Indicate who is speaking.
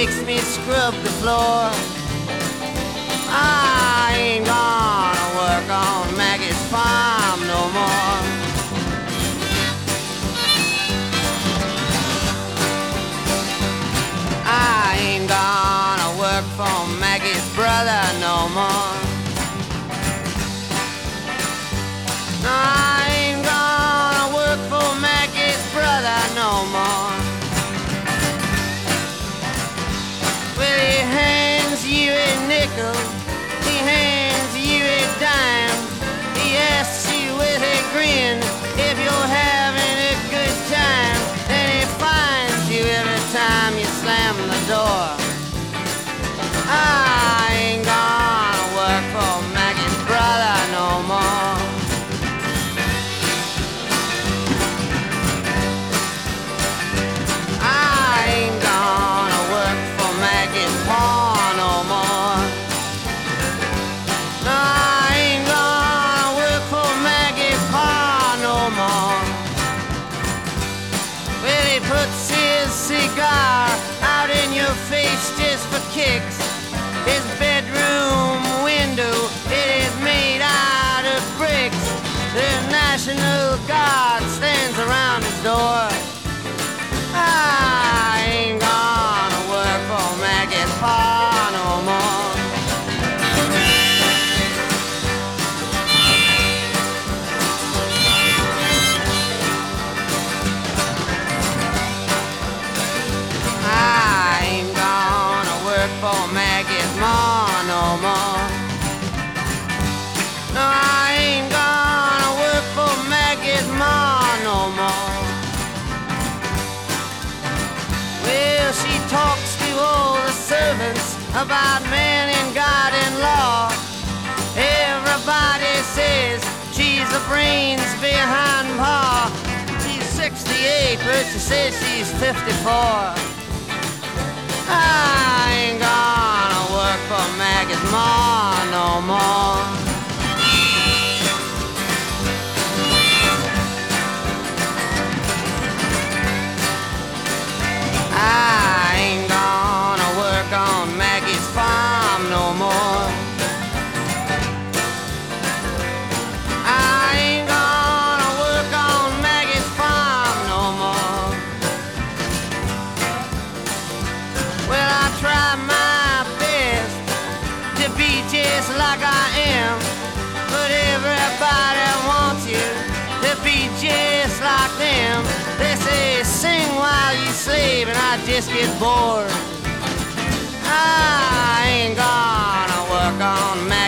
Speaker 1: makes me scrub the floor. I ain't gonna work on Maggie's farm no more. I ain't gonna work for Maggie's brother no more. No, I ain't gonna work for Maggie's brother no more. Well, he hands you a nickel, he hands you a dime, he asks you with a grin if you're having a good time, and he finds you every time you slam the door. I ain't gonna work for Maggie's brother no more. I ain't gonna work for Maggie's pa no more. No, I ain't gonna work for Maggie's pa no more. Well, he puts his cigar out in your face just for kicks. His bedroom window, it is made out of bricks. The National Guard stands around his door. I ain't gonna work for Maggie's pa no more. I ain't gonna work for Maggie's ma no more. No, I ain't gonna work for Maggie's ma no more. Well, she talks to all the servants about man and God and law. Everybody says she's the brains behind pa. She's 68, but she says she's 54. I ain't gonna work for Maggie's ma no more. I ain't gonna work on Maggie's farm no more. I ain't gonna work on Maggie's farm no more. Well, I try my best to be just like I am, but everybody wants you to be just like them. They say sing while you sleep, and I just get bored. I ain't gonna work on